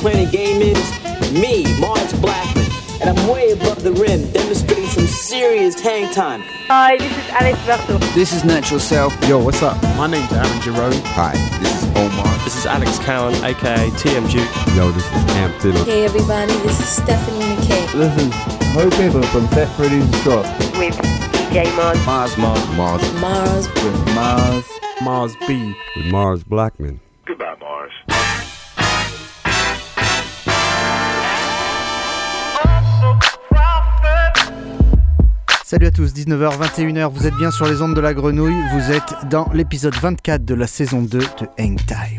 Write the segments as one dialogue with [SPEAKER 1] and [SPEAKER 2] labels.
[SPEAKER 1] playing a game is me, Mars Blackman. And I'm way above the rim, demonstrating some serious hang time.
[SPEAKER 2] Hi, this is Alex Verso.
[SPEAKER 3] This is Natural Self.
[SPEAKER 4] Yo, what's up? My name's Aaron Jerome.
[SPEAKER 5] Hi, this is Omar.
[SPEAKER 6] This is Alex Cowan, aka TM Duke.
[SPEAKER 7] Yo, this is Cam Fiddle.
[SPEAKER 8] Hey everybody, this is Stephanie McKay.
[SPEAKER 9] This is Ho Pepper from Fat Freddy's Drop.
[SPEAKER 2] With DJ Mars.
[SPEAKER 9] Mars. With Mars.
[SPEAKER 4] Mars B.
[SPEAKER 7] With Mars Blackman.
[SPEAKER 5] Goodbye, Mars.
[SPEAKER 10] Salut à tous, 19h, 21h, vous êtes bien sur les ondes de la grenouille, vous êtes dans l'épisode 24 de la saison 2 de Hang Time.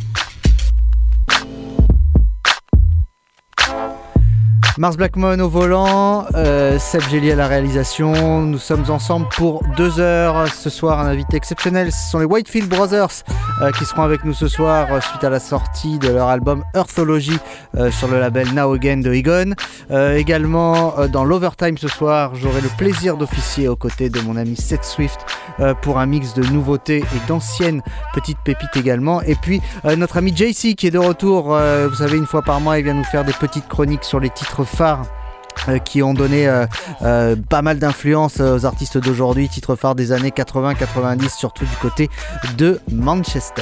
[SPEAKER 10] Mars Blackman au volant, Seb Gély à la réalisation. Nous sommes ensemble pour 2 heures. Ce soir, un invité exceptionnel. Ce sont les Whitefield Brothers qui seront avec nous ce soir suite à la sortie de leur album Earthology sur le label Now Again de Egon. Également, dans l'Overtime ce soir, j'aurai le plaisir d'officier aux côtés de mon ami Seth Swift pour un mix de nouveautés et d'anciennes petites pépites également. Et puis, notre ami JC qui est de retour. Vous savez, une fois par mois, il vient nous faire des petites chroniques sur les titres phares qui ont donné pas mal d'influence aux artistes d'aujourd'hui, titres phares des années 80-90, surtout du côté de Manchester.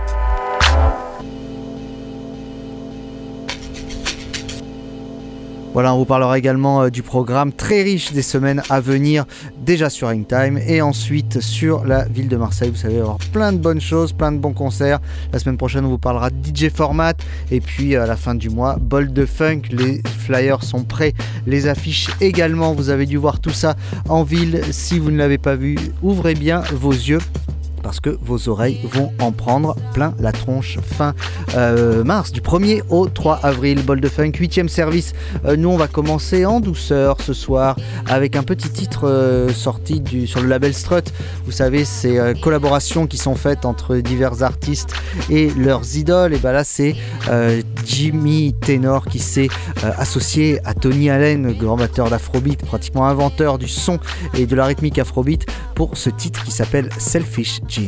[SPEAKER 10] Voilà, on vous parlera également du programme très riche des semaines à venir, déjà sur Hang Time et ensuite sur la ville de Marseille. Vous savez, il va y avoir plein de bonnes choses, plein de bons concerts. La semaine prochaine, on vous parlera de DJ Format et puis à la fin du mois, Bol de Funk. Les flyers sont prêts, les affiches également. Vous avez dû voir tout ça en ville. Si vous ne l'avez pas vu, ouvrez bien vos yeux, parce que vos oreilles vont en prendre plein la tronche fin mars, du 1er au 3 avril. Bol de Funk, 8e service. Nous, on va commencer en douceur ce soir avec un petit titre sorti sur le label Strut. Vous savez, ces collaborations qui sont faites entre divers artistes et leurs idoles. Et bien là, c'est Jimmy Tenor qui s'est associé à Tony Allen, grand batteur d'Afrobeat, pratiquement inventeur du son et de la rythmique Afrobeat, pour ce titre qui s'appelle Selfish Gene.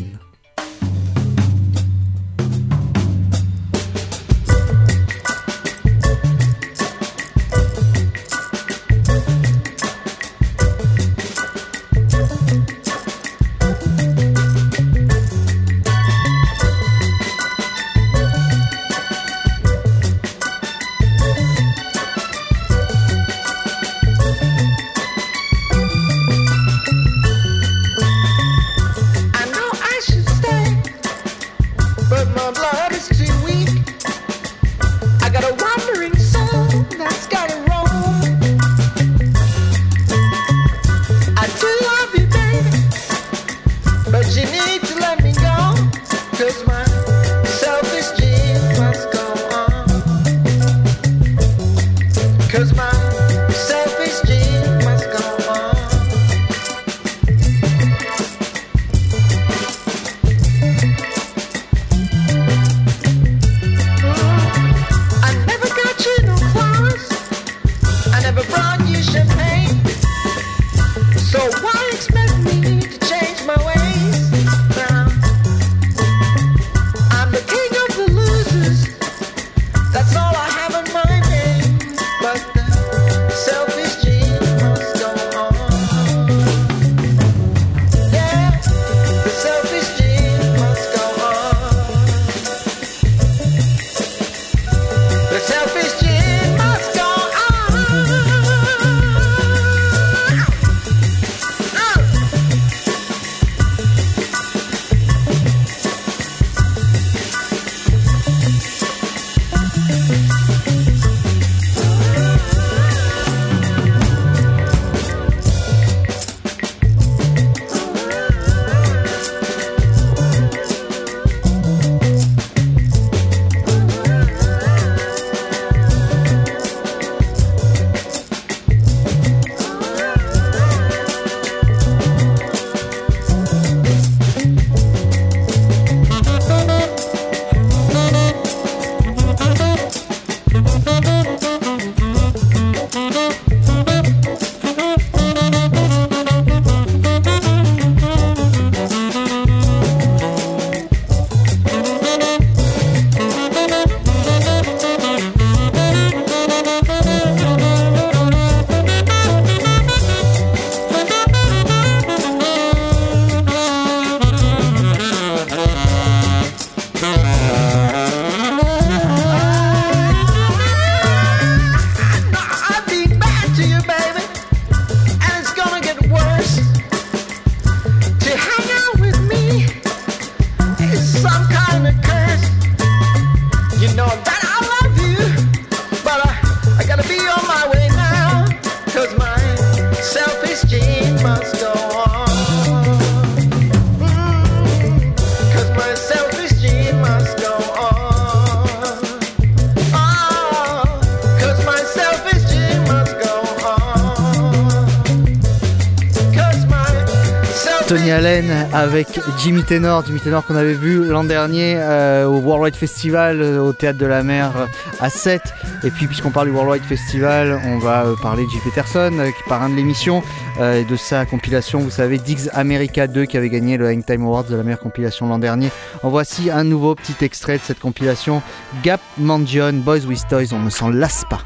[SPEAKER 10] Tony Allen avec Jimmy Tenor qu'on avait vu l'an dernier au Worldwide Festival au Théâtre de la Mer à 7. Et puis puisqu'on parle du Worldwide Festival, on va parler de Jim Peterson qui parrain de l'émission et de sa compilation, vous savez, Diggs America 2 qui avait gagné le Hangtime Awards de la meilleure compilation l'an dernier. En voici un nouveau petit extrait de cette compilation, Gap Mandion, Boys with Toys, on ne s'en lasse pas.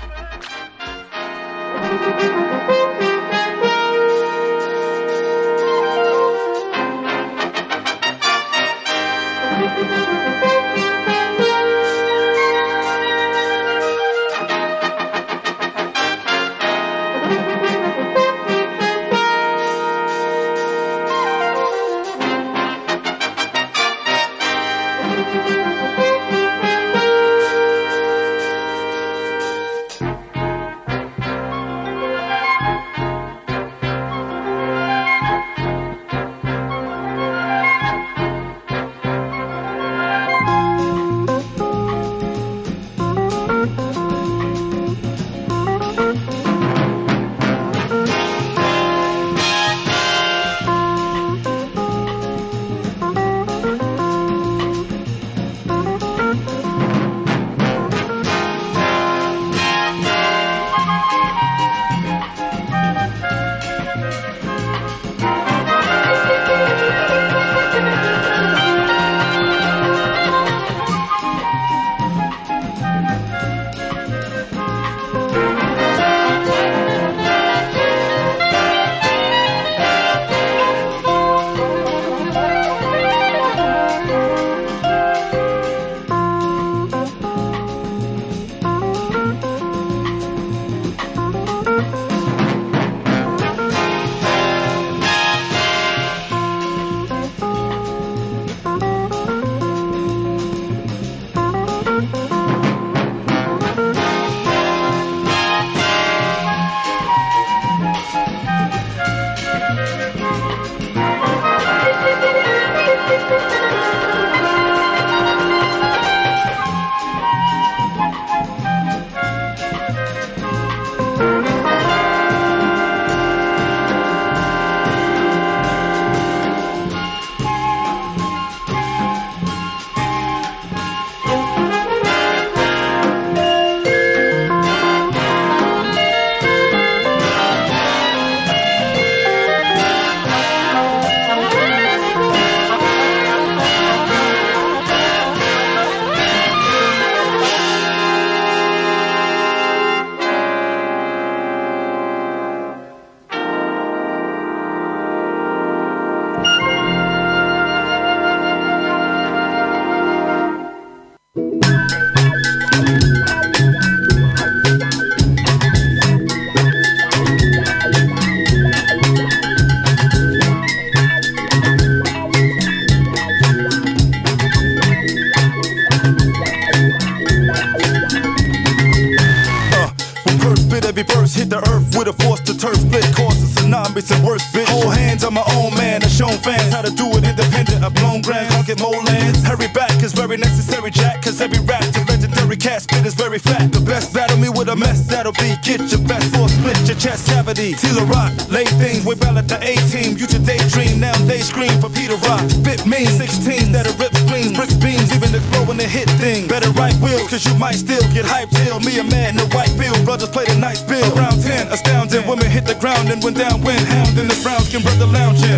[SPEAKER 3] It's a worse bitch. Whole hands on my own man. I've shown fans how to do it independent. I've blown grand, can't get more lands. Hurry back is very necessary, Jack. Cause every rap to legendary cat spit is very fat. The best battle me with a mess that'll be. Get your best or split your chest cavity. Teal a rock, lay things way back at the A-team. Used to daydream, now they scream for Peter Rock. Spit mean 16s that'll rip screens, bricks, beams, even explode when they hit things. Better write wheels, cause you might still get hyped till. Me a man in a white field, brothers play the nice bill. Around 10, astounding, women hit the ground and went down wind. Hound in the brown skin brother lounging.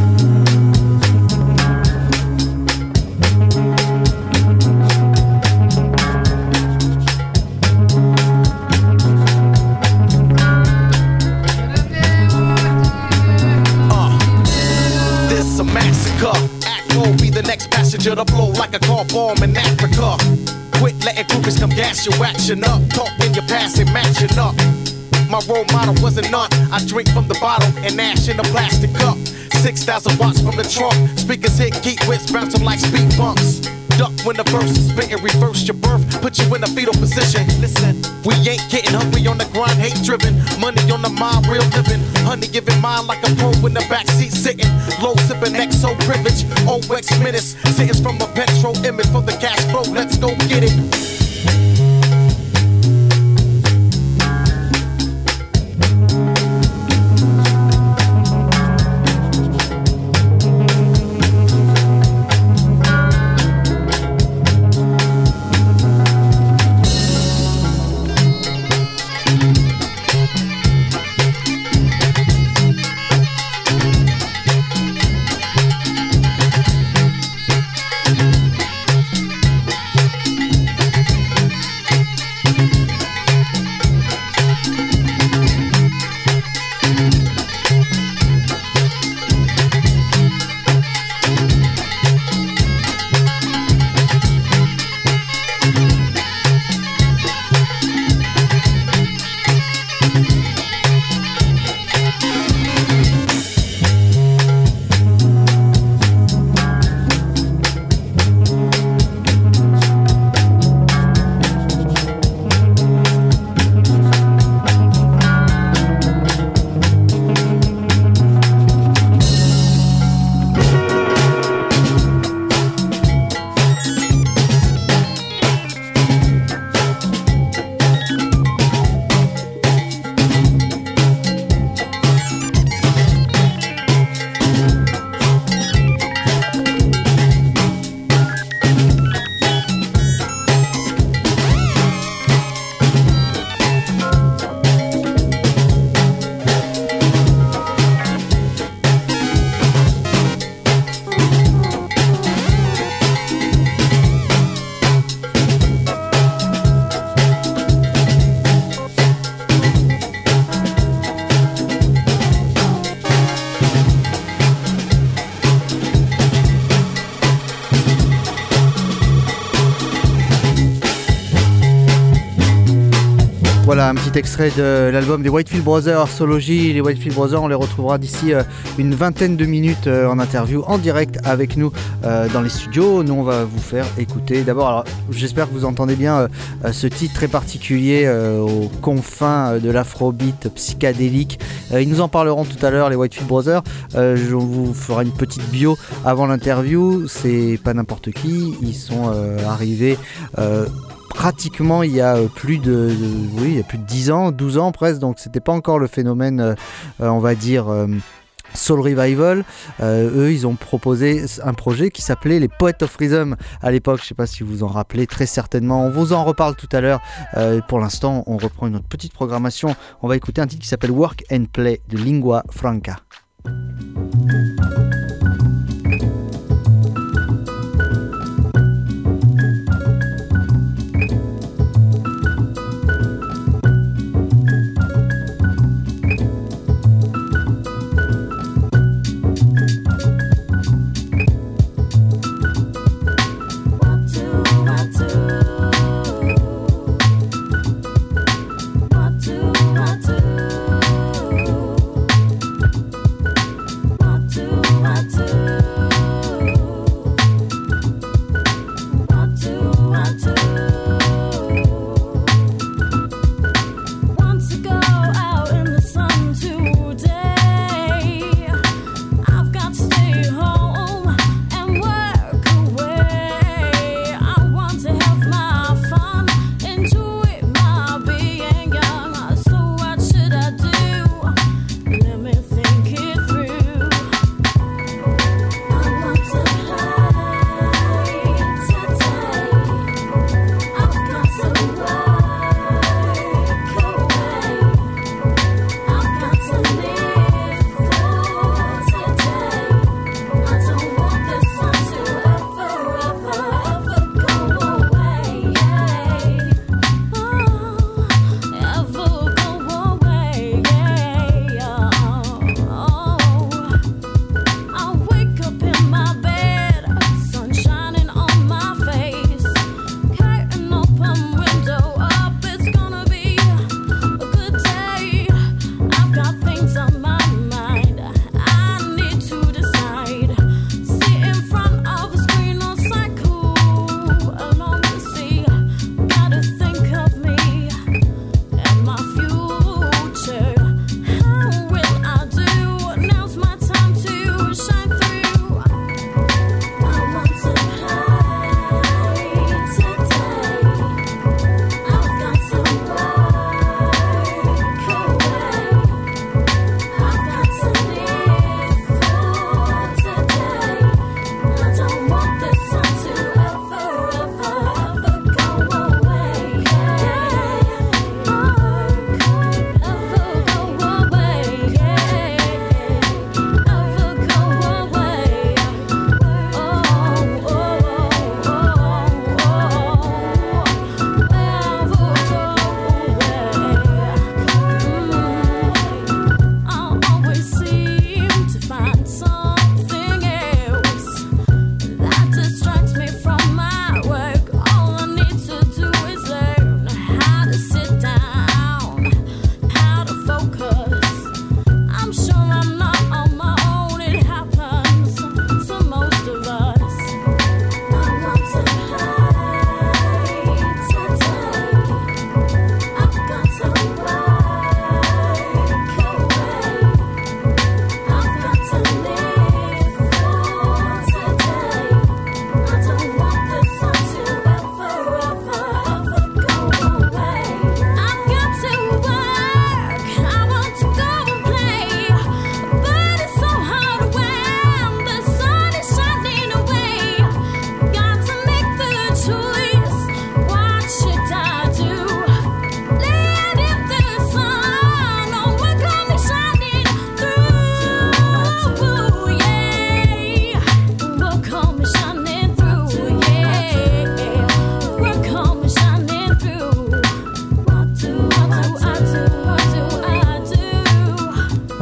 [SPEAKER 11] This a massacre. Acro be the next passenger to blow like a car bomb in Africa. Quit letting groupies come gas your action up. Talking your past and matching up. My role model wasn't none. I drink from the bottle and ash in a plastic cup. 6,000 watts from the trunk. Speakers hit geek wits, bouncing like speed bumps. Duck when the verse is spit and reverse your birth. Put you in a fetal position. Listen, we ain't getting hungry on the grind, hate driven. Money on the mind, real living. Honey giving mine like a pro in the backseat sitting. Low sipping XO privilege. OX minutes. Sentence from a petrol image for the cash flow. Let's go get it.
[SPEAKER 10] Voilà un petit extrait de l'album des Whitefield Brothers, Arsology. Les Whitefield Brothers, on les retrouvera d'ici une vingtaine de minutes en interview en direct avec nous dans les studios. Nous on va vous faire écouter d'abord, alors j'espère que vous entendez bien ce titre très particulier aux confins de l'afrobeat psychédélique. Ils nous en parleront tout à l'heure, les Whitefield Brothers. Je vous ferai une petite bio avant l'interview. C'est pas n'importe qui, ils sont arrivés pratiquement il y a plus de 10 ans, 12 ans presque, donc c'était pas encore le phénomène on va dire Soul Revival. Eux ils ont proposé un projet qui s'appelait les Poets of Rhythm à l'époque, je sais pas si vous en rappelez, très certainement, on vous en reparle tout à l'heure. Pour l'instant on reprend une autre petite programmation, on va écouter un titre qui s'appelle Work and Play de Lingua Franca.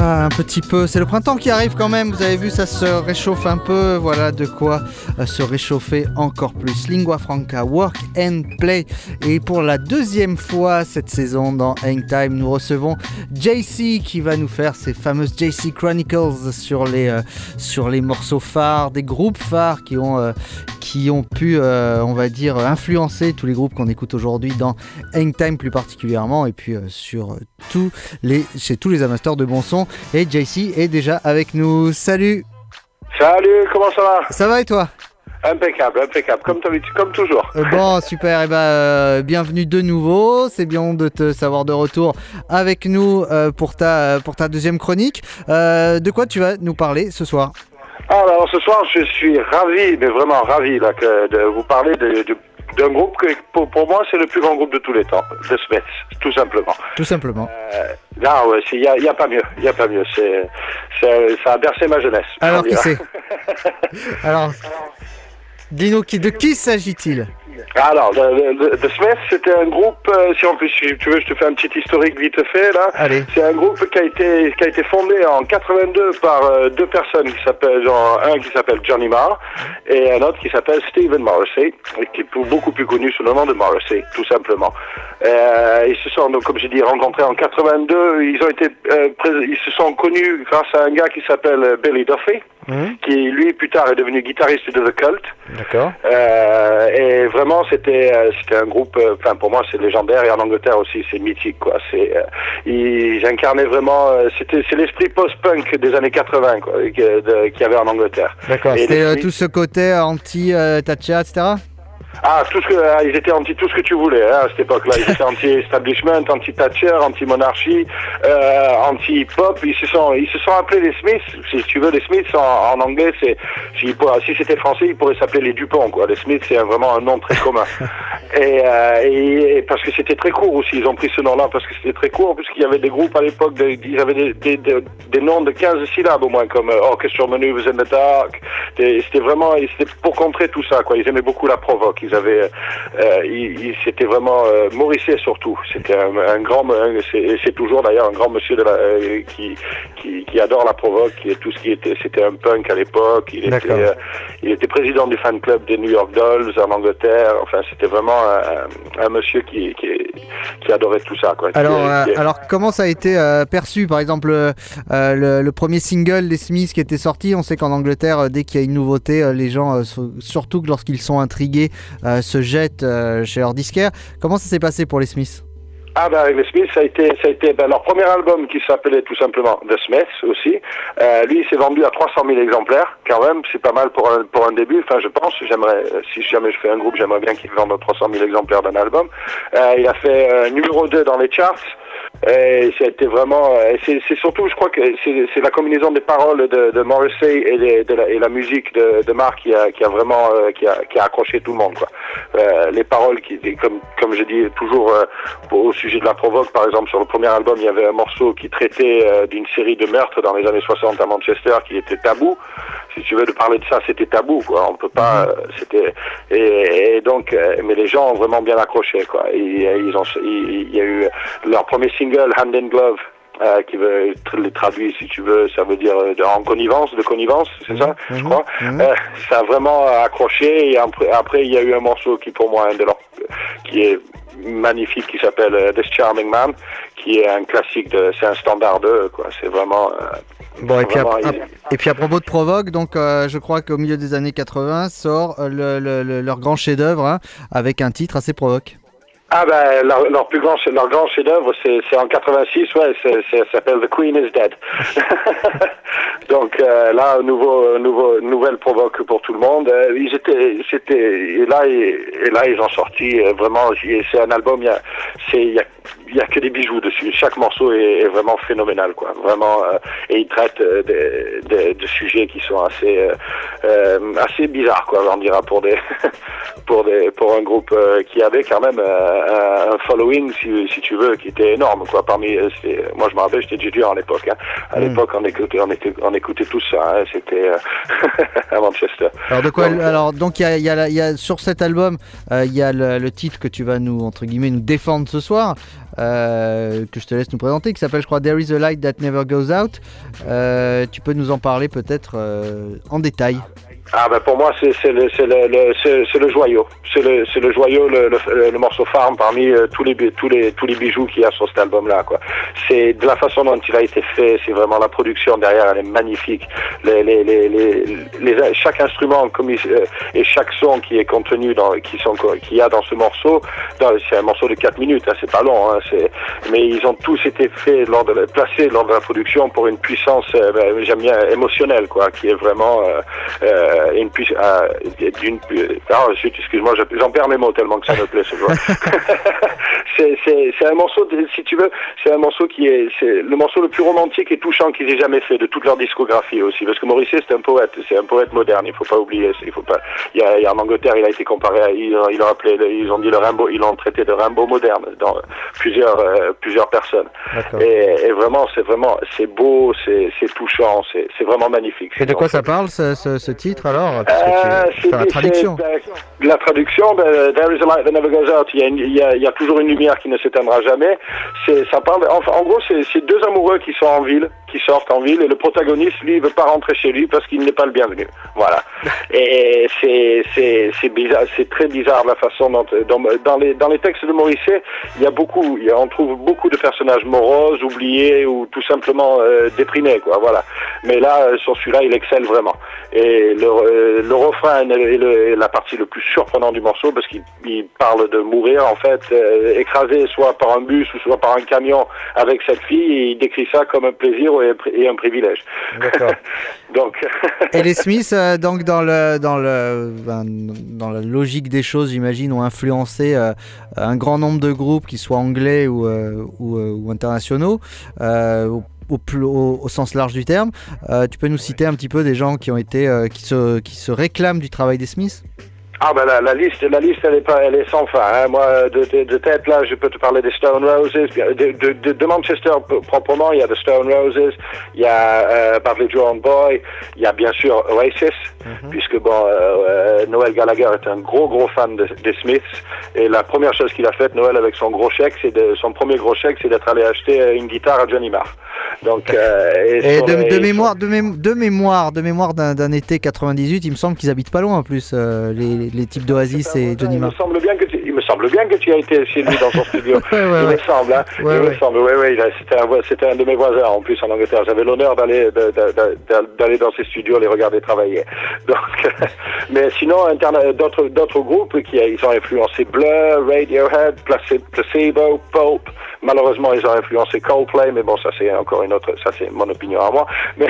[SPEAKER 10] Un petit peu, c'est le printemps qui arrive quand même, vous avez vu, ça se réchauffe un peu, voilà de quoi se réchauffer encore plus. Lingua Franca, Work and Play. Et pour la deuxième fois cette saison dans Hangtime, nous recevons JC qui va nous faire ces fameuses JC Chronicles sur les morceaux phares, des groupes phares qui ont pu, on va dire, influencer tous les groupes qu'on écoute aujourd'hui dans Hangtime plus particulièrement, et puis chez tous les amateurs de bon son. Et JC est déjà avec nous. Salut.
[SPEAKER 12] Salut, comment ça va?
[SPEAKER 10] Ça va et toi?
[SPEAKER 12] Impeccable, comme toujours.
[SPEAKER 10] Bon, super, et bienvenue de nouveau. C'est bien de te savoir de retour avec nous pour ta deuxième chronique. De quoi tu vas nous parler ce soir?
[SPEAKER 12] Alors ce soir, je suis ravi, mais vraiment ravi là, de vous parler d'un groupe que pour moi c'est le plus grand groupe de tous les temps, The Smiths, tout simplement.
[SPEAKER 10] Tout simplement.
[SPEAKER 12] Là, ouais, il y a pas mieux, ça a bercé ma jeunesse.
[SPEAKER 10] Alors qui c'est? Alors, dis-nous de qui s'agit-il?
[SPEAKER 12] Alors, The Smiths, c'était un groupe, si tu veux, je te fais un petit historique vite fait, là.
[SPEAKER 10] Allez.
[SPEAKER 12] C'est un groupe qui a été fondé en 82 par deux personnes un qui s'appelle Johnny Marr et un autre qui s'appelle Stephen Morrissey, qui est beaucoup plus connu sous le nom de Morrissey, tout simplement. Ils se sont, donc, comme j'ai dit, rencontrés en 82. Ils se sont connus grâce à un gars qui s'appelle Billy Duffy, qui lui plus tard est devenu guitariste de The Cult.
[SPEAKER 10] D'accord.
[SPEAKER 12] Et vraiment c'était un groupe, pour moi c'est légendaire, et en Angleterre aussi c'est mythique quoi. Ils incarnaient vraiment, c'est l'esprit post-punk des années 80 quoi, qu'il y avait en Angleterre.
[SPEAKER 10] D'accord. C'était tout ce côté anti-Thatcher, etc.
[SPEAKER 12] Ils étaient anti tout ce que tu voulais à cette époque-là. Ils étaient anti-establishment, anti-Thatcher, anti-monarchie, anti-hip-hop. Ils se sont appelés les Smiths. Si tu veux, les Smiths en anglais, si c'était français, ils pourraient s'appeler les Dupont quoi. Les Smiths, c'est vraiment un nom très commun. Et parce que c'était très court aussi. Ils ont pris ce nom-là parce que c'était très court, puisqu'il y avait des groupes à l'époque, ils avaient des noms de 15 syllabes au moins, comme Orchestral Maneuvers in the Dark. C'était pour contrer tout ça quoi. Ils aimaient beaucoup la provoque. C'était vraiment Morrissey surtout. C'était un grand, c'est toujours d'ailleurs un grand monsieur qui adore la provoque, qui est tout ce qui était. C'était un punk à l'époque. Il était président du fan club des New York Dolls en Angleterre. Enfin, c'était vraiment un monsieur qui adorait tout ça quoi.
[SPEAKER 10] Alors comment ça a été perçu? Par exemple, le premier single des Smiths qui était sorti, on sait qu'en Angleterre, dès qu'il y a une nouveauté, les gens, surtout lorsqu'ils sont intrigués, se jettent chez leur disquaire. Comment ça s'est passé pour les Smiths?
[SPEAKER 12] Avec les Smiths, ça a été leur premier album qui s'appelait tout simplement The Smiths aussi. Lui, il s'est vendu à 300 000 exemplaires, quand même. C'est pas mal pour un début. Enfin, je pense. Si jamais je fais un groupe, j'aimerais bien qu'il vende 300 000 exemplaires d'un album. Il a fait numéro 2 dans les charts. Et c'était vraiment, c'est surtout, je crois que c'est la combinaison des paroles de Morrissey et la musique de Mark qui a vraiment qui a accroché tout le monde quoi. Les paroles comme je dis toujours au sujet de la provoque, par exemple sur le premier album, il y avait un morceau qui traitait d'une série de meurtres dans les années 60 à Manchester qui était tabou. Si tu veux de parler de ça, c'était tabou quoi. On peut pas, et donc mais les gens ont vraiment bien accroché quoi. Il y a eu leur premier single Hand in Glove, qui veut les traduire si tu veux, ça veut dire de connivence, c'est ça, je crois. Ça a vraiment accroché, et après il y a eu un morceau qui pour moi qui est magnifique, qui s'appelle This Charming Man, qui est un classique c'est un standard quoi. C'est vraiment
[SPEAKER 10] bon, et puis à propos de provoque, donc je crois qu'au milieu des années 80 sort leur grand chef-d'œuvre avec un titre assez provoque.
[SPEAKER 12] Leur grand chef-d'œuvre, c'est en 86, ça s'appelle The Queen is Dead. Donc là, nouvelle provoque pour tout le monde. Et là ils ont sorti vraiment. C'est un album. Il y a que des bijoux dessus. Chaque morceau est vraiment phénoménal, quoi. Vraiment, et ils traitent de sujets qui sont assez bizarres, quoi. On dira pour un groupe qui avait quand même un following, si tu veux, qui était énorme, quoi. Moi je me rappelle, j'étais étudiant à l'époque. Hein. À l'époque, on écoutait tout ça. Hein. C'était à Manchester.
[SPEAKER 10] Alors de quoi donc il y a sur cet album, il y a le titre que tu vas nous, entre guillemets, nous défendre ce soir. que je te laisse nous présenter, qui s'appelle, je crois, There is a light that never goes out. Tu peux nous en parler peut-être en détail?
[SPEAKER 12] Ah ben pour moi c'est le joyau, c'est le joyau, le morceau phare parmi tous les bijoux qu'il y a sur cet album là quoi. C'est de la façon dont il a été fait, c'est vraiment la production derrière, elle est magnifique. Chaque instrument et chaque son qui est contenu qu'il y a dans ce morceau, c'est un morceau de 4 minutes, hein, c'est pas long, hein, mais ils ont tous été faits placés lors de la production pour une puissance, j'aime bien émotionnelle quoi, qui est vraiment excuse-moi, j'en perds mes mots tellement que ça me plaît ce jour. c'est un morceau, si tu veux, c'est un morceau c'est le morceau le plus romantique et touchant qu'ils aient jamais fait de toute leur discographie aussi, parce que Morrissey c'est un poète moderne, il faut pas oublier, il y a en Angleterre, il a été comparé à, ils ont dit le Rimbaud, ils l'ont traité de Rimbaud moderne dans plusieurs personnes. Et vraiment, c'est beau, c'est touchant, c'est vraiment magnifique.
[SPEAKER 10] Et de quoi ça parle ce titre alors? C'est la traduction.
[SPEAKER 12] La traduction, There is a light that never goes out. Il y a toujours une lumière qui ne s'éteindra jamais. Ça parle. En gros, c'est deux amoureux qui sont en ville, qui sortent en ville, et le protagoniste, lui, il veut pas rentrer chez lui parce qu'il n'est pas le bienvenu. Voilà. Et c'est bizarre, c'est très bizarre la façon dont dans les textes de Morrissey, on trouve beaucoup de personnages moroses, oubliés ou tout simplement déprimés, quoi. Voilà. Mais là, sur celui-là, il excelle vraiment. Et le refrain est la partie le plus surprenante du morceau parce qu'il parle de mourir en fait, écrasé soit par un bus ou soit par un camion avec cette fille, et il décrit ça comme un plaisir et un privilège.
[SPEAKER 10] D'accord.
[SPEAKER 12] Donc.
[SPEAKER 10] Et les Smiths, donc dans la logique des choses, j'imagine, ont influencé un grand nombre de groupes, qu'ils soient anglais ou internationaux. Au sens large du terme, tu peux nous citer un petit peu des gens qui ont été qui se réclament du travail des Smiths?
[SPEAKER 12] Ah ben la liste elle est sans fin, hein. Moi de tête là je peux te parler des Stone Roses, de Manchester proprement, il y a The Stone Roses, il y a Badly Drawn Boy, il y a bien sûr Oasis, puisque Noel Gallagher est un gros fan des Smiths, et la première chose qu'il a faite, Noel, avec son premier gros chèque, c'est d'être allé acheter une guitare à Johnny Marr. Donc
[SPEAKER 10] de mémoire d'un été 98, il me semble qu'ils habitent pas loin en plus, les types d'Oasis et Johnny Marr.
[SPEAKER 12] Il me semble bien que tu as été chez lui dans son studio. Me semble, hein. Me semble. C'était un de mes voisins en plus en Angleterre. J'avais l'honneur d'aller dans ses studios, les regarder travailler. Donc, mais sinon, d'autres groupes ils ont influencé Blur, Radiohead, Placebo, Pulp. Malheureusement, ils ont influencé Coldplay, mais bon, ça c'est encore ça c'est mon opinion à moi. Mais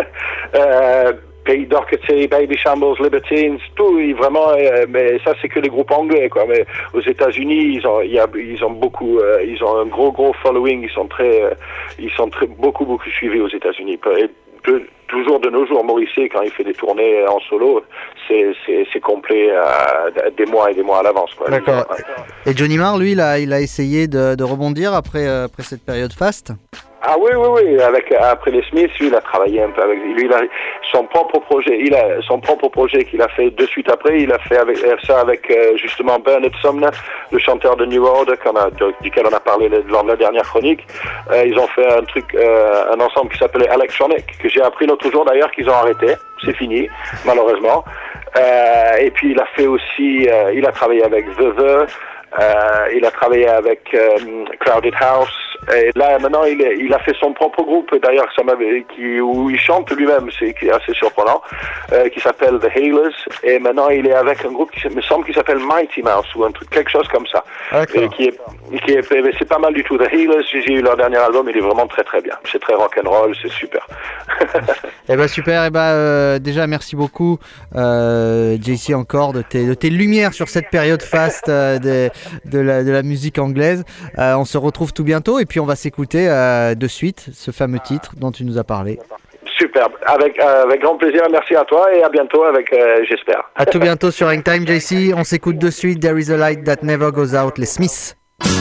[SPEAKER 12] Pete Doherty, Baby Shambles, Libertines, tout, vraiment, mais ça c'est que les groupes anglais, quoi. Mais aux États-Unis, ils ont un gros following, ils sont beaucoup suivis aux États-Unis. Et toujours de nos jours, Morrissey, quand il fait des tournées en solo, c'est complet des mois et des mois à l'avance, quoi.
[SPEAKER 10] D'accord. Et Johnny Marr, lui, il a essayé de rebondir après cette période faste?
[SPEAKER 12] Ah oui, après les Smiths, lui, il a travaillé un peu avec lui, il a son propre projet qu'il a fait de suite après, il a fait ça avec justement Bernard Sumner, le chanteur de New Order duquel on a parlé lors de la dernière chronique. Ils ont fait un ensemble qui s'appelait Electronic, que j'ai appris l'autre jour d'ailleurs qu'ils ont arrêté, c'est fini, malheureusement. Et puis il a fait aussi, il a travaillé avec The, il a travaillé avec Crowded House, et là maintenant il a fait son propre groupe d'ailleurs, où il chante lui-même, c'est assez surprenant, qui s'appelle The Healers, et maintenant il est avec un groupe qui me semble qui s'appelle Mighty Mouse ou quelque chose comme ça. Et c'est pas mal du tout. The Healers, j'ai eu leur dernier album, il est vraiment très très bien, c'est très rock'n'roll, c'est super.
[SPEAKER 10] Super, déjà merci beaucoup JC encore de tes lumières sur cette période faste de la musique anglaise. On se retrouve tout bientôt et puis on va s'écouter de suite ce fameux titre dont tu nous as parlé.
[SPEAKER 12] Superbe, avec grand plaisir, merci à toi et à bientôt j'espère.
[SPEAKER 10] À tout bientôt sur Hangtime, JC. On s'écoute de suite There is a light that never goes out, les Smiths.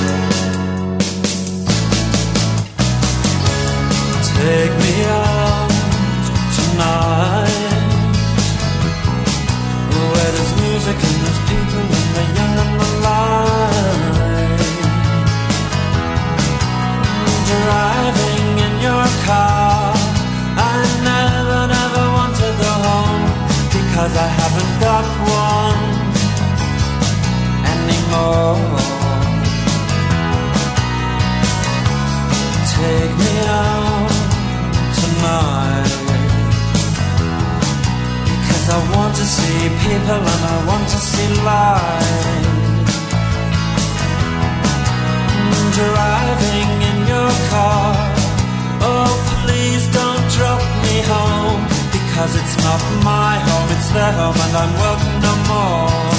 [SPEAKER 13] Take me out tonight, where there's music and there's people and the young and the light. more. Take me out tonight, because I want to see people and I want to see light. Driving in your car, oh please don't drop me home, because it's not my home, it's their home and I'm welcome no more.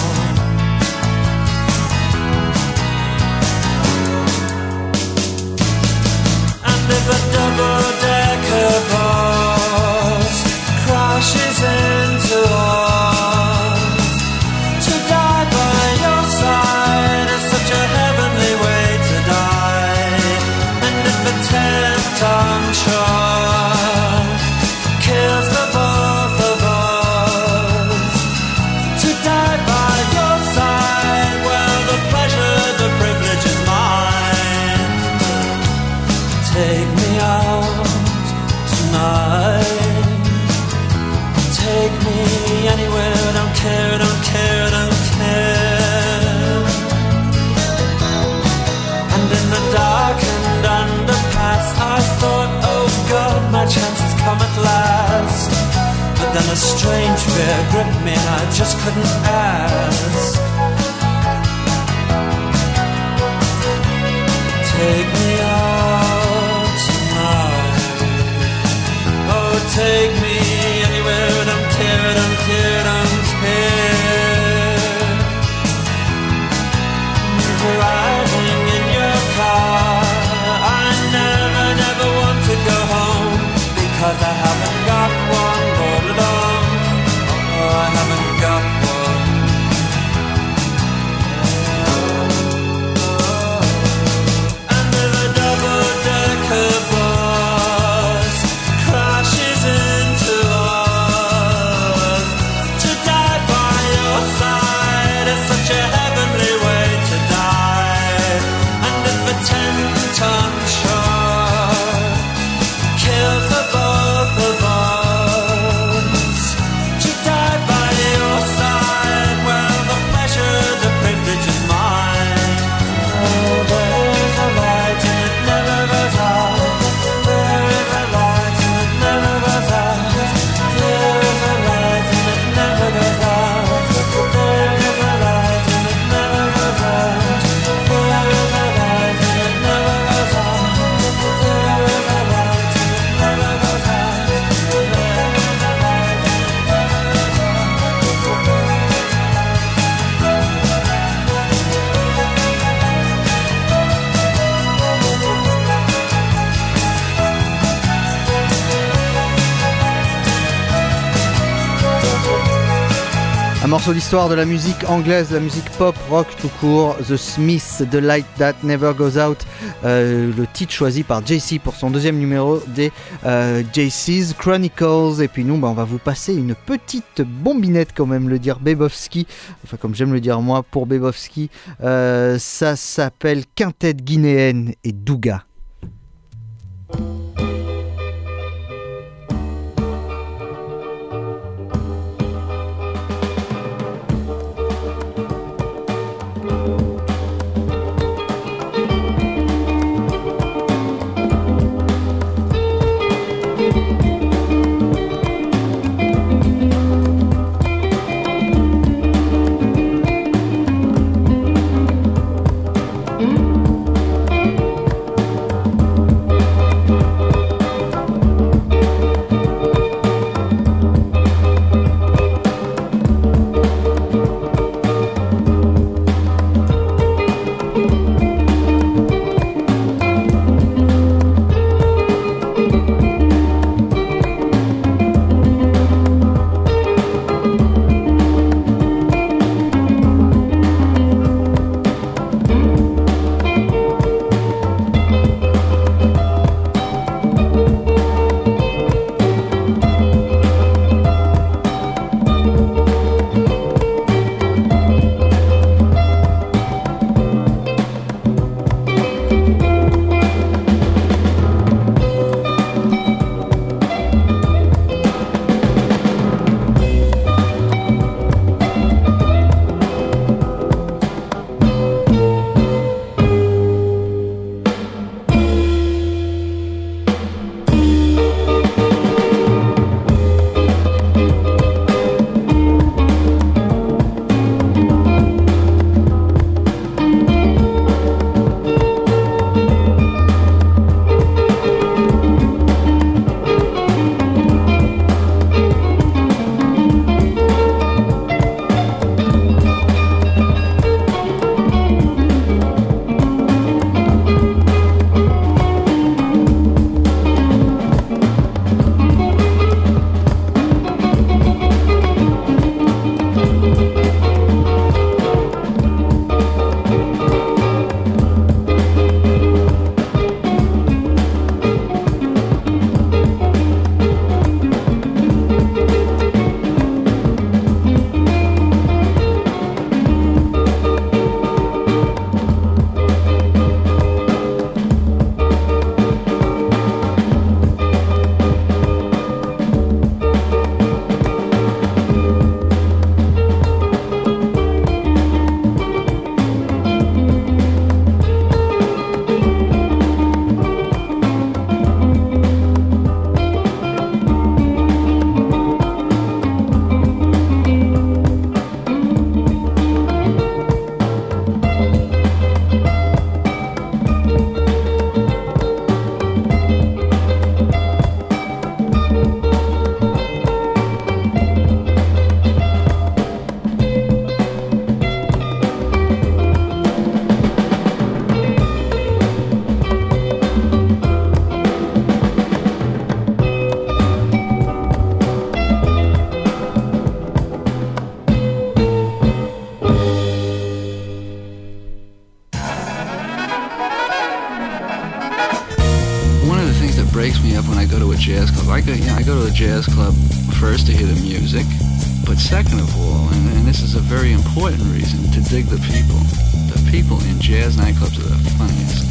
[SPEAKER 13] And if a double-decker bus crashes into us, to die by your side is such a heavenly way to die. And if a 10-ton truck kills the both of us, to die by your side, well, the pleasure, the privilege is mine. Take me out tonight, take me anywhere, I don't care, don't care, don't care. And in the darkened underpass I thought, oh God, my chance has come at last. But then a strange fear gripped me and I just couldn't ask. Take me out tonight, oh take me anywhere, I don't care, I don't care, I don't care. Driving in your car, I never, never want to go home, because I haven't got one all along. Oh, I haven't got one. And if a double-decker bus crashes into us, to die by your side is such a heavenly way to die. And if a 10-ton truck kills the both of us, to die by your side, well, the pleasure, the privilege is mine. Oh, there is a light and it never goes out. There is a light and it never goes out. There is a light and it never goes out. There is a light and it never goes out. There is a light and it never goes out. There is a light and it never goes out. There is a light and it never goes out.
[SPEAKER 10] Un morceau d'histoire de la musique anglaise, de la musique pop, rock tout court, The Smiths, The Light That Never Goes Out, le titre choisi par JC pour son deuxième numéro des JC's Chronicles. Et puis nous, on va vous passer une petite bombinette, quand même le dire, Bebowski, enfin comme j'aime le dire moi, pour Bebowski, ça s'appelle Quintette guinéenne et Douga.
[SPEAKER 14] I go to a jazz club first to hear the music, but second of all, and this is a very important reason, to dig the people. The people in jazz nightclubs are the funniest.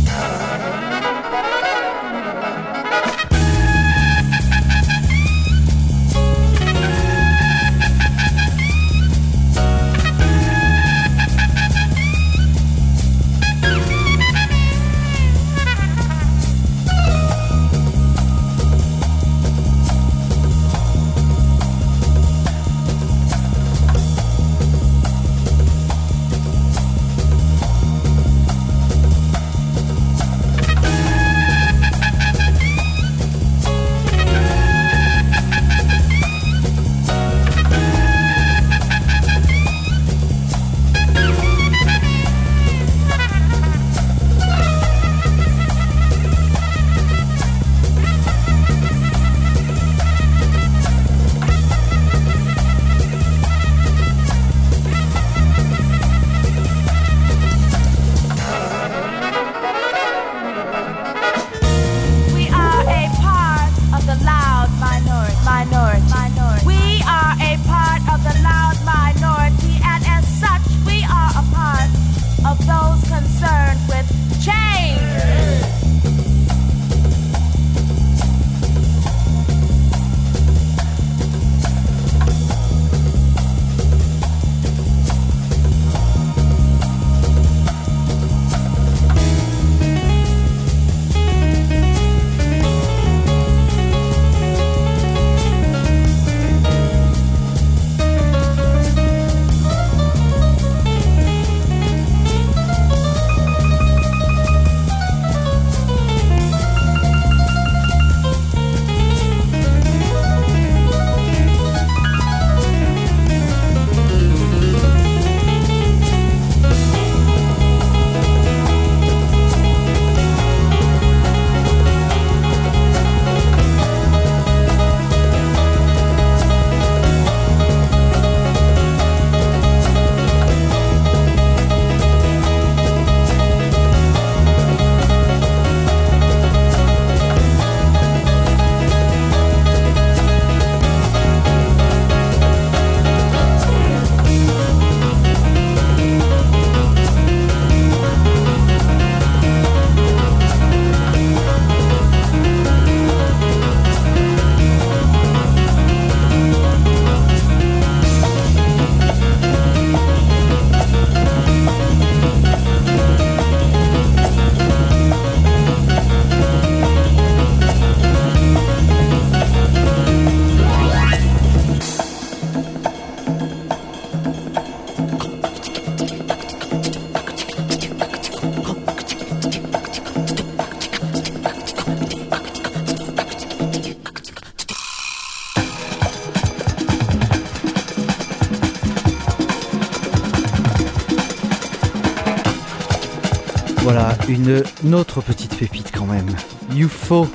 [SPEAKER 10] Voilà, une autre petite pépite quand même. UFO,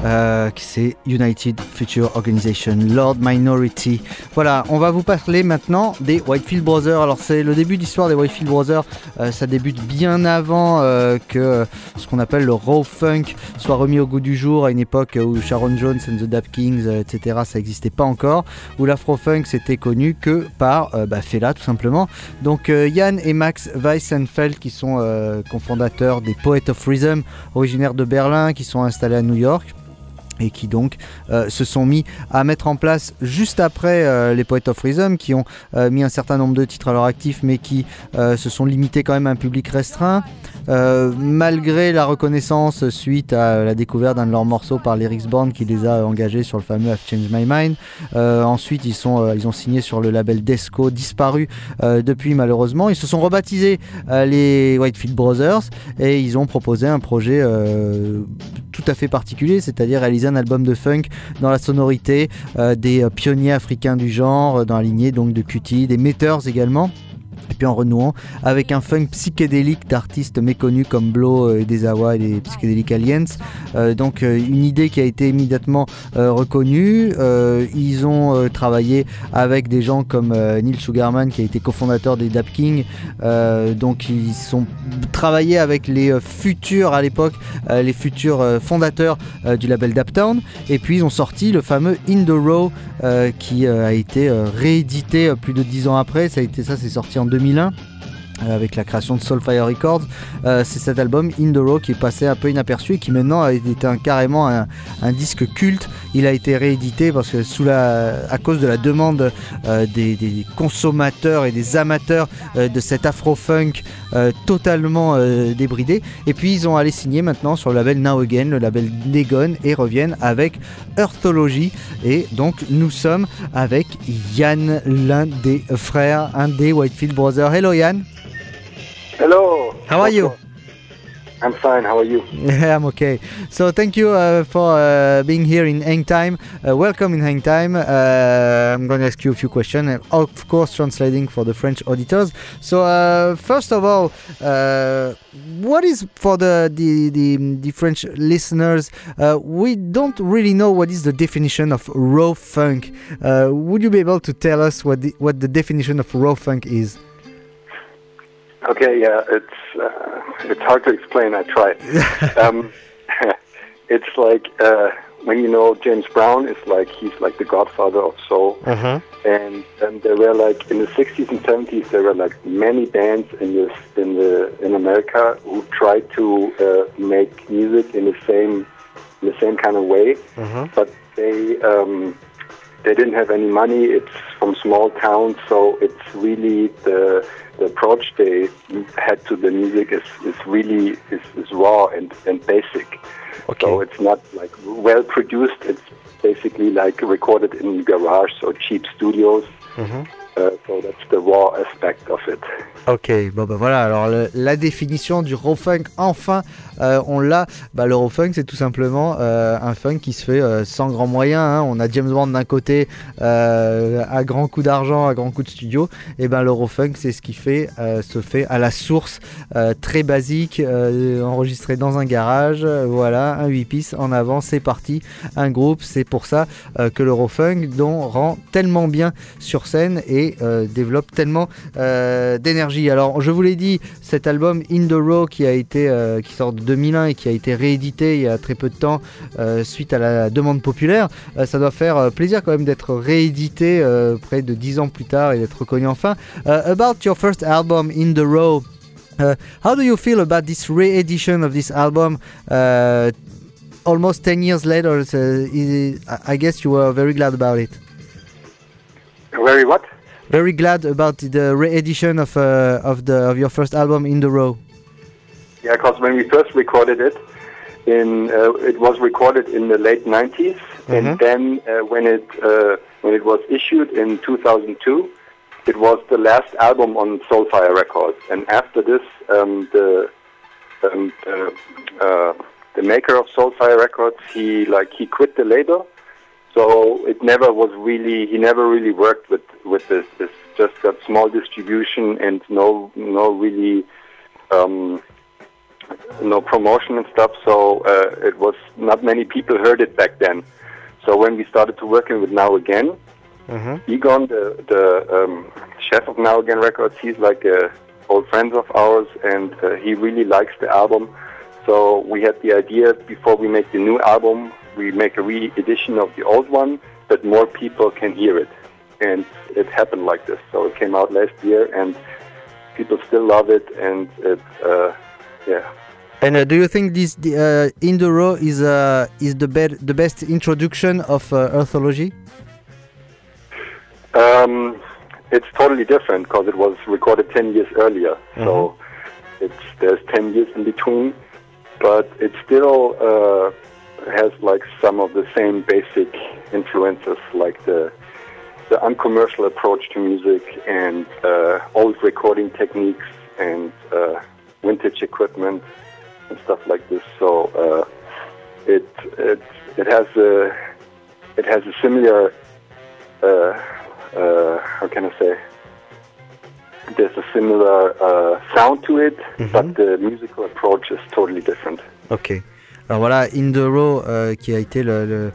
[SPEAKER 10] c'est United Future Organization, Lord Minority. Voilà, on va vous parler maintenant des Whitefield Brothers. Alors c'est le début de l'histoire des Whitefield Brothers. Ça débute bien avant que ce qu'on appelle le raw funk soit remis au goût du jour, à une époque où Sharon Jones and the Dap Kings, etc., ça n'existait pas encore, où l'afro-funk c'était connu que par Fela tout simplement. Donc Yann et Max Weissenfeld, qui sont cofondateurs des Poets of Rhythm, originaires de Berlin, qui sont installés à New York, et qui donc se sont mis à mettre en place juste après les Poets of Rhythm, qui ont mis un certain nombre de titres à leur actif, mais qui se sont limités quand même à un public restreint, malgré la reconnaissance suite à la découverte d'un de leurs morceaux par Lyrics Band, qui les a engagés sur le fameux I've Changed My Mind. Ensuite ils ont signé sur le label Desco, disparu depuis malheureusement. Ils se sont rebaptisés les Whitefield Brothers, et ils ont proposé un projet tout à fait particulier, c'est-à-dire réaliser un album de funk dans la sonorité des pionniers africains du genre, dans la lignée donc de Cutie, des Meters également. puis en renouant avec un funk psychédélique d'artistes méconnus comme Blow et Desawa et les Psychedelic Aliens. Donc une idée qui a été immédiatement reconnue. Ils ont travaillé avec des gens comme Neil Sugarman qui a été cofondateur des Dap King. Donc ils sont travaillé avec les futurs à l'époque, les futurs fondateurs du label Daptown. Et puis ils ont sorti le fameux In The Raw qui a été réédité plus de 10 ans après. Ça c'est sorti en 2001. Avec la création de Soulfire Records, c'est cet album In The Raw qui est passé un peu inaperçu et qui maintenant a été carrément un disque culte. Il a été réédité parce que à cause de la demande des consommateurs et des amateurs de cet afro-funk totalement débridé. Et puis ils ont allé signer maintenant sur le label Now Again, le label Negon, et reviennent avec Earthology. Et donc nous sommes avec Yann, l'un des frères, un des Whitefield Brothers. Hello Yann.
[SPEAKER 12] Hello.
[SPEAKER 10] How are you?
[SPEAKER 12] I'm fine. How are you?
[SPEAKER 10] I'm okay. So thank you for being here in Hang Time. Welcome in Hang Time. I'm going to ask you a few questions, and of course translating for the French auditors. So first of all, what is for the French listeners? We don't really know what is the definition of raw funk. Would you be able to tell us what the definition of raw funk is?
[SPEAKER 12] Okay, yeah, it's hard to explain. I tried. It's like when you know James Brown, it's like he's like the godfather of soul.
[SPEAKER 10] Uh-huh.
[SPEAKER 12] And there were like in the 60s and 70s there were like many bands in America who tried to make music in the same kind of way, but they didn't have any money. It's from small towns, so it's really the approach they had to the music is really raw and basic.
[SPEAKER 10] Okay.
[SPEAKER 12] So it's not like well produced. It's basically like recorded in garage or cheap studios. So that's the raw aspect of it.
[SPEAKER 10] Ok, bon ben voilà, alors la définition du raw funk, enfin on l'a. Le raw funk c'est tout simplement un funk qui se fait sans grand moyen, hein. On a James Bond d'un côté à grands coups d'argent, à grands coups de studio, et le raw funk c'est ce qui se fait à la source, très basique, enregistré dans un garage, voilà, un 8 pistes en avant, c'est parti, un groupe. C'est pour ça que le raw funk rend tellement bien sur scène et développe tellement d'énergie. Alors je vous l'ai dit, cet album In The Raw qui sort de 2001 et qui a été réédité il y a très peu de temps suite à la demande populaire, ça doit faire plaisir quand même d'être réédité près de 10 ans plus tard et d'être reconnu enfin. About your first album In The Raw, how do you feel about this re-edition of this album almost 10 years later? I guess you were very glad about it.
[SPEAKER 12] Very what?
[SPEAKER 10] Very glad about the re-edition of your first album In The Raw.
[SPEAKER 12] Yeah, because when we first recorded it, it was recorded in the late 90s, and then when it was issued in 2002, it was the last album on Soulfire Records. And after this, the maker of Soulfire Records, he quit the label. So he never really worked with this just got small distribution and no really no promotion and stuff. So it was not many people heard it back then. So when we started to working with Now Again, Egon, the chef of Now Again Records, he's like a old friend of ours, and he really likes the album. So we had the idea, before we make the new album, we make a re-edition of the old one, but more people can hear it. And it happened like this. So it came out last year, and people still love it, and yeah.
[SPEAKER 10] And do you think this In The Raw is the best introduction of Earthology?
[SPEAKER 12] It's totally different because it was recorded 10 years earlier. So there's 10 years in between, but it still has like some of the same basic influences, like the uncommercial approach to music and old recording techniques and vintage equipment and stuff like this. So it has a similar how can I say? there's a similar sound to it, but the musical approach is totally different.
[SPEAKER 10] Ok. Alors voilà, In The Raw, qui a été le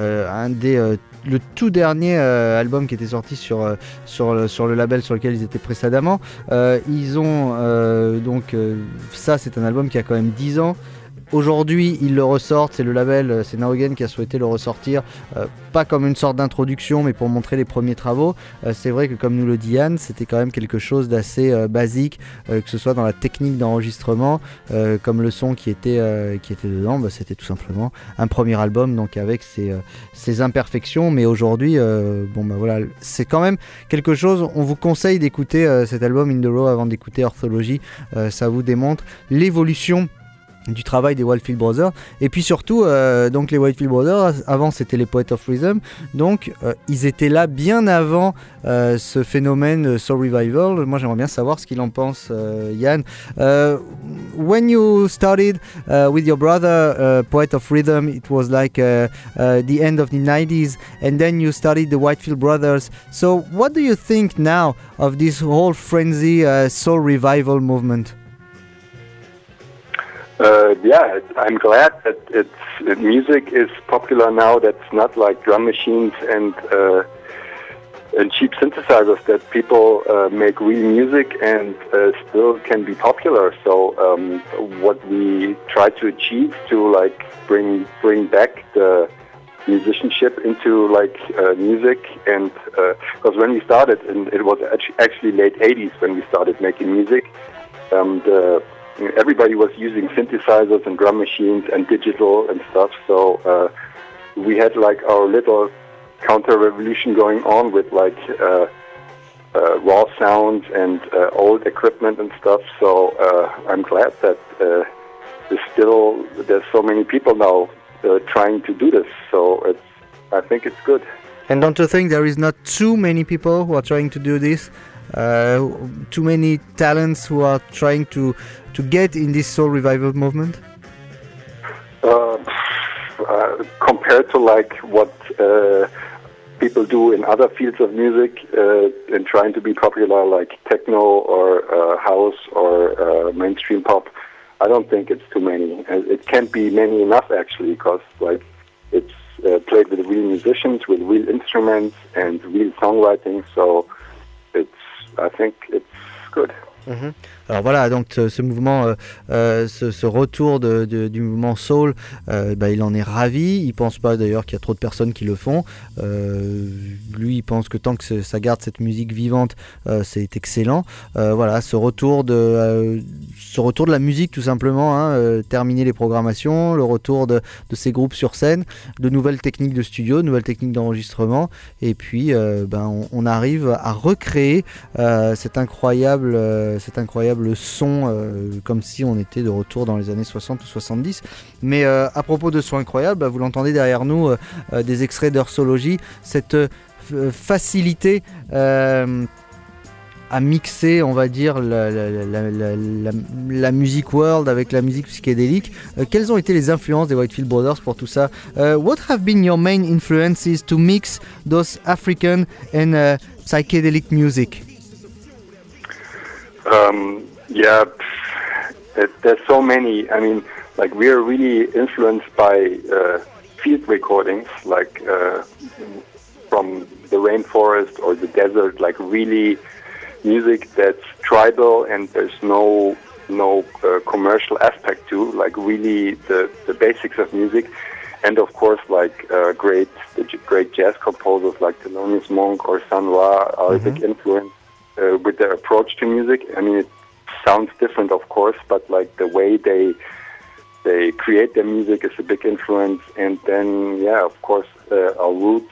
[SPEAKER 10] tout dernier album qui était sorti sur le label sur lequel ils étaient précédemment. Ils ont ça, c'est un album qui a quand même 10 ans. Aujourd'hui, ils le ressortent, c'est le label, c'est Now Again qui a souhaité le ressortir, pas comme une sorte d'introduction, mais pour montrer les premiers travaux. C'est vrai que, comme nous le dit Yann, c'était quand même quelque chose d'assez basique, que ce soit dans la technique d'enregistrement, comme le son qui était dedans, c'était tout simplement un premier album, donc avec ses imperfections. Mais aujourd'hui, voilà, c'est quand même quelque chose. On vous conseille d'écouter cet album In The Raw avant d'écouter Orthology. Ça vous démontre l'évolution du travail des Whitefield Brothers, et puis surtout donc les Whitefield Brothers avant c'était les Poets of Rhythm, donc ils étaient là bien avant ce phénomène Soul Revival. Moi j'aimerais bien savoir ce qu'il en pense, Yann. When you started with your brother Poet of Rhythm, it was like the end of the 90s, and then you started the Whitefield Brothers. So what do you think now of this whole frenzy Soul Revival movement?
[SPEAKER 12] Yeah, I'm glad that music is popular now. That's not like drum machines and cheap synthesizers. That people make real music and still can be popular. So what we try to achieve to like bring back the musicianship into like music, and because when we started, and it was actually late 80s when we started making music, everybody was using synthesizers and drum machines and digital and stuff, so we had like our little counter-revolution going on with like raw sounds and old equipment and stuff, so I'm glad that there's so many people now trying to do this, so I think it's good.
[SPEAKER 10] And don't you think there is not too many people who are trying to do this? Too many talents who are trying to get in this soul revival movement?
[SPEAKER 12] Compared to like what people do in other fields of music and trying to be popular, like techno or house or mainstream pop, I don't think it's too many. It can't be many enough actually, because like it's played with real musicians, with real instruments and real songwriting, so I think it's good.
[SPEAKER 10] Mm-hmm. Alors voilà, donc ce mouvement, ce retour du mouvement soul, il en est ravi. Il pense pas d'ailleurs qu'il y a trop de personnes qui le font. Lui, il pense que tant que ça garde cette musique vivante, c'est excellent. Voilà, ce retour de la musique tout simplement, terminer les programmations, le retour de ces groupes sur scène, de nouvelles techniques de studio, de nouvelles techniques d'enregistrement, et puis on arrive à recréer cet incroyable son, comme si on était de retour dans les années 60 ou 70. Mais à propos de son incroyable, vous l'entendez derrière nous, des extraits d'Orthology, cette facilité à mixer, on va dire, la music world avec la musique psychédélique. Quelles ont été les influences des Whitefield Brothers pour tout ça? What have been your main influences to mix those African and psychedelic music?
[SPEAKER 12] There's so many. I mean, like we are really influenced by field recordings, like from the rainforest or the desert, like really music that's tribal and there's no commercial aspect to, like really the basics of music. And of course, like great jazz composers like Thelonious Monk or Sun Ra are a big influence with their approach to music. I mean, it sounds different, of course, but like the way they create their music is a big influence. And then, yeah, of course, our roots,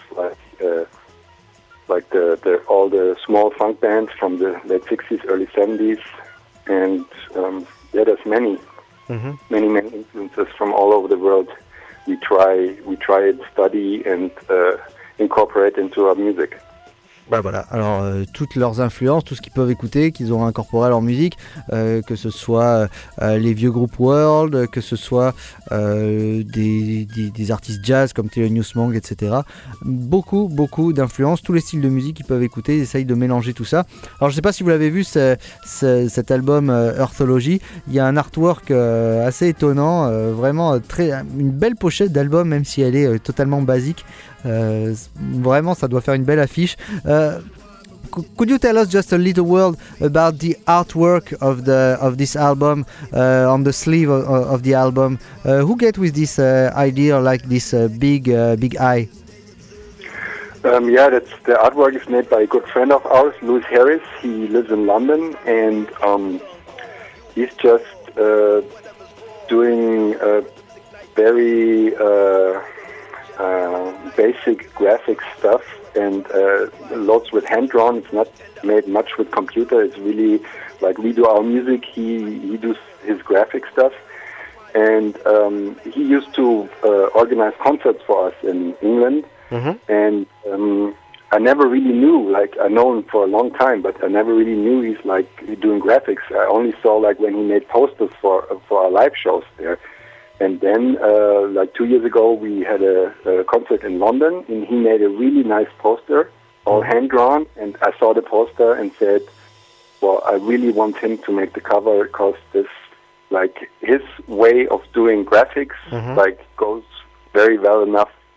[SPEAKER 12] like all the small funk bands from the late 60s, early 70s, and there's many influences from all over the world. We try and study and incorporate into our music.
[SPEAKER 10] Bah voilà, alors toutes leurs influences, tout ce qu'ils peuvent écouter, qu'ils ont incorporé à leur musique, que ce soit les vieux groupes World, que ce soit des artistes jazz comme Thelonious Monk, etc. Beaucoup d'influences, tous les styles de musique qu'ils peuvent écouter, ils essayent de mélanger tout ça. Alors je sais pas si vous l'avez vu, cet album Earthology, il y a un artwork assez étonnant, vraiment une belle pochette d'album, même si elle est totalement basique. Vraiment, ça doit faire une belle affiche. Could you tell us just a little word about the artwork of this album on the sleeve of the album? Who get with this idea like this big eye?
[SPEAKER 12] Yeah, the artwork is made by a good friend of ours, Louis Harris. He lives in London, and he's just doing very basic graphic stuff, and lots with hand drawn. It's not made much with computer. It's really like we do our music. He does his graphic stuff, and he used to organize concerts for us in England. Mm-hmm. And I never really knew. Like I know him for a long time, but I never really knew he's like doing graphics. I only saw like when he made posters for our live shows there. And then, like 2 years ago, we had a concert in London, and he made a really nice poster, all hand-drawn, and I saw the poster and said, well, I really want him to make the cover, because this, like, his way of doing graphics, like, goes very well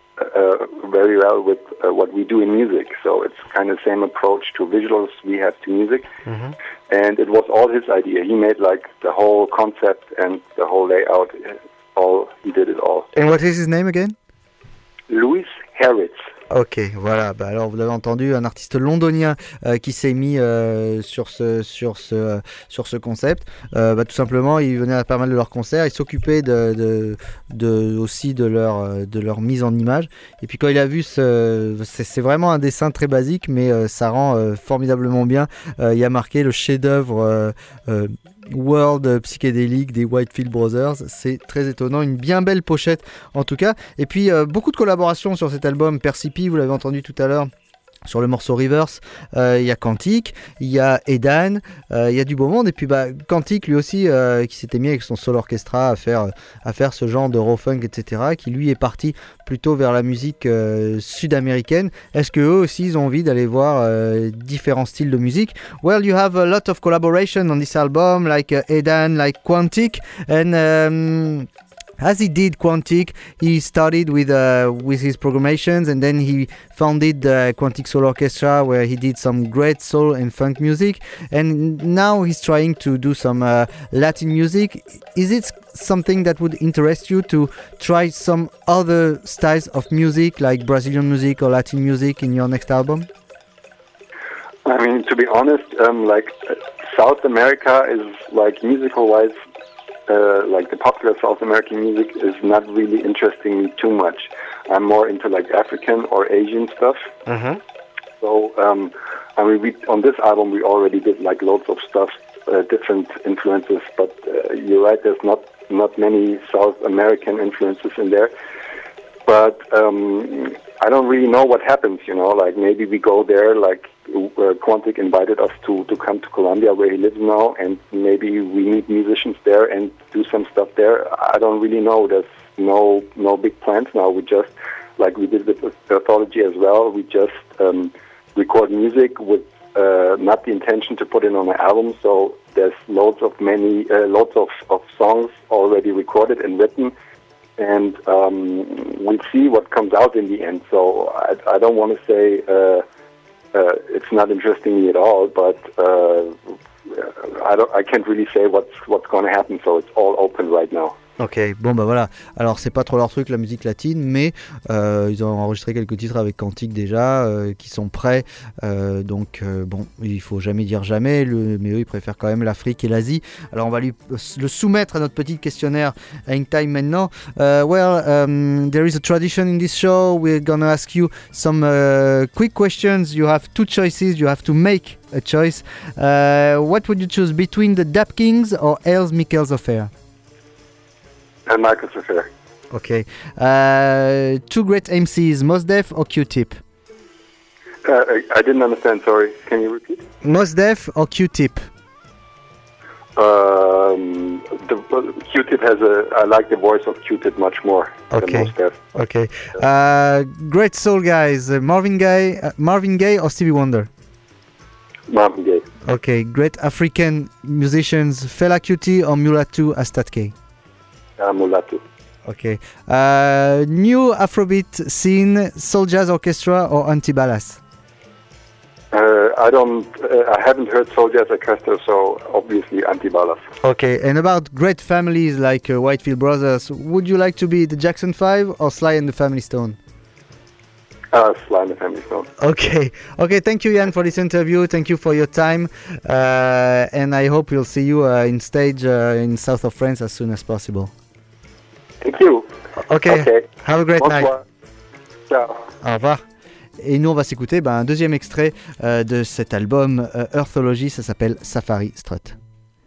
[SPEAKER 12] with what we do in music. So it's kind of the same approach to visuals we have to music. Mm-hmm. And it was all his idea. He made, like, the whole concept and the whole layout. He did it all.
[SPEAKER 10] And what is his name again?
[SPEAKER 12] Louis Harris.
[SPEAKER 10] Ok, voilà. Bah alors vous l'avez entendu, un artiste londonien qui s'est mis sur ce concept. Tout simplement, il venait à pas mal de leurs concerts, il s'occupait aussi de leur mise en image. Et puis quand il a vu c'est vraiment un dessin très basique, mais ça rend formidablement bien. Il y a marqué le chef-d'œuvre World psychédélique des Whitefield Brothers. C'est très étonnant, une bien belle pochette en tout cas. Et puis beaucoup de collaborations sur cet album. Percy P, vous l'avez entendu tout à l'heure sur le morceau Reverse, il y a Quantic, il y a Edan, il y a du beau monde. Et puis Quantic lui aussi qui s'était mis avec son solo orchestra à faire ce genre de raw funk, etc., qui lui est parti plutôt vers la musique sud-américaine. Est-ce que eux aussi ils ont envie d'aller voir différents styles de musique? Well, you have a lot of collaboration on this album, like Edan, like Quantic, and as he did Quantic, he started with his programations, and then he founded the Quantic Soul Orchestra, where he did some great soul and funk music, and now he's trying to do some Latin music. Is it something that would interest you to try some other styles of music, like Brazilian music or Latin music, in your next album?
[SPEAKER 12] I mean, to be honest, like South America is, like, musical-wise, like the popular South American music is not really interesting me too much. I'm more into like African or Asian stuff. Mm-hmm. So, I mean, on this album we already did like loads of stuff, different influences. But you're right, there's not many South American influences in there. But I don't really know what happens. You know, like maybe we go there, like Quantic invited us to come to Colombia, where he lives now, and maybe we meet musicians there and do some stuff there. I don't really know. There's no big plans now. We just, like we did with Earthology as well, we just record music with not the intention to put it on an album. So there's loads of songs already recorded and written, and we'll see what comes out in the end. So I don't want to say it's not interesting me at all, but I can't really say what's going to happen. So it's all open right now.
[SPEAKER 10] Ok, bon bah voilà, alors c'est pas trop leur truc la musique latine, mais ils ont enregistré quelques titres avec Quantic déjà, qui sont prêts, donc bon, il faut jamais dire jamais, mais eux ils préfèrent quand même l'Afrique et l'Asie. Alors on va le soumettre à notre petit questionnaire Hangtime maintenant. There is a tradition in this show, we're gonna ask you some quick questions. You have two choices, you have to make a choice. What would you choose between the Dap Kings or Els Mikkels Affair?
[SPEAKER 12] And Michael's Affair.
[SPEAKER 10] Okay. Two great MCs, Mos Def or Q-Tip?
[SPEAKER 12] I didn't understand, sorry. Can you repeat?
[SPEAKER 10] Mos Def or Q-Tip?
[SPEAKER 12] The Q-Tip I like the voice of Q-Tip much more than Mos Def.
[SPEAKER 10] Okay. Great soul guys, Marvin Gaye or Stevie Wonder?
[SPEAKER 12] Marvin Gaye.
[SPEAKER 10] Okay. Great African musicians, Fela Kuti or Mulatu Astatke?
[SPEAKER 12] Mulatu.
[SPEAKER 10] Okay. New Afrobeat scene, Soul Jazz Orchestra or Antibalas?
[SPEAKER 12] I haven't heard Soul Jazz Orchestra, so obviously Antibalas.
[SPEAKER 10] Okay, and about great families like Whitefield Brothers, would you like to be the Jackson 5 or Sly and the Family Stone?
[SPEAKER 12] Sly and the Family Stone.
[SPEAKER 10] Okay, thank you, Jan, for this interview. Thank you for your time, and I hope we'll see you in stage in south of France as soon as possible.
[SPEAKER 12] Thank you.
[SPEAKER 10] Okay. Have a great night.
[SPEAKER 12] Ciao.
[SPEAKER 10] Au revoir. Et nous, on va s'écouter un deuxième extrait de cet album Earthology, ça s'appelle Safari Strut.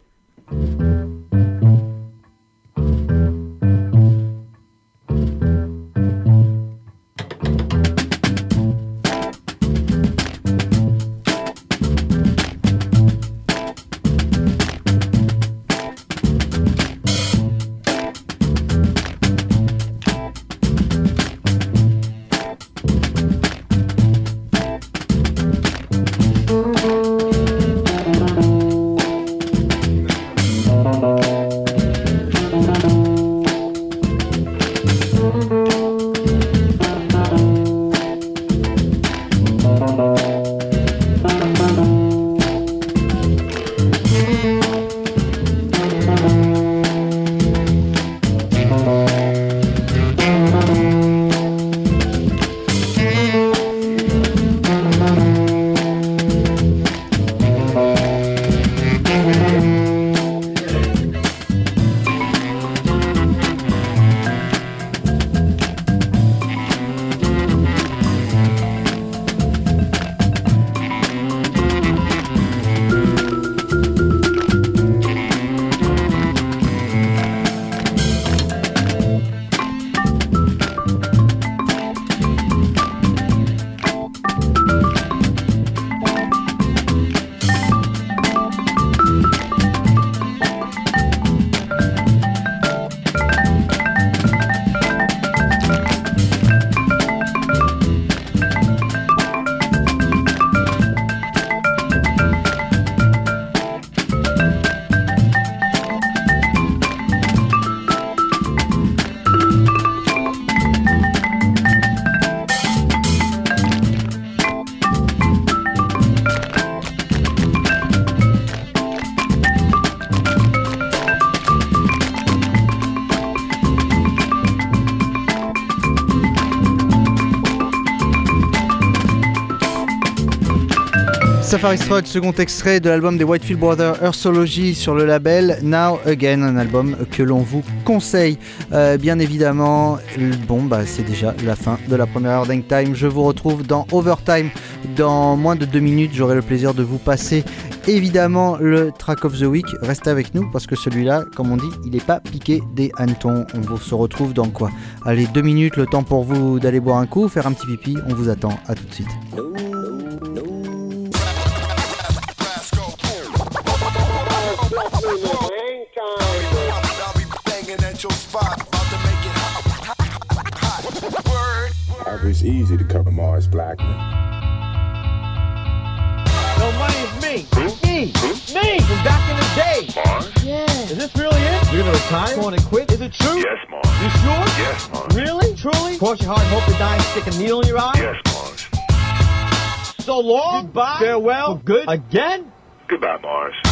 [SPEAKER 10] Safari Strut, second extrait de l'album des Whitefield Brothers, Earthology, sur le label Now Again, un album que l'on vous conseille. Bien évidemment, c'est déjà la fin de la première heure d'Hangtime. Je vous retrouve dans Overtime dans moins de 2 minutes. J'aurai le plaisir de vous passer évidemment le track of the week. Restez avec nous parce que celui-là, comme on dit, il n'est pas piqué des hannetons. On vous se retrouve dans quoi? Allez, 2 minutes, le temps pour vous d'aller boire un coup, faire un petit pipi. On vous attend, à tout de suite.
[SPEAKER 5] It's easy to cover Mars Blackman.
[SPEAKER 15] No, money is me. Me. From back in the day.
[SPEAKER 5] Mars?
[SPEAKER 15] Yeah. Is this really it? You're gonna retire? Going to quit? Is it true?
[SPEAKER 5] Yes, Mars.
[SPEAKER 15] You sure?
[SPEAKER 5] Yes, Mars.
[SPEAKER 15] Really? Truly? Cross your heart and hope to die and stick a needle in your eye?
[SPEAKER 5] Yes, Mars.
[SPEAKER 15] So long. Goodbye. Farewell. For good. Again?
[SPEAKER 5] Goodbye, Mars.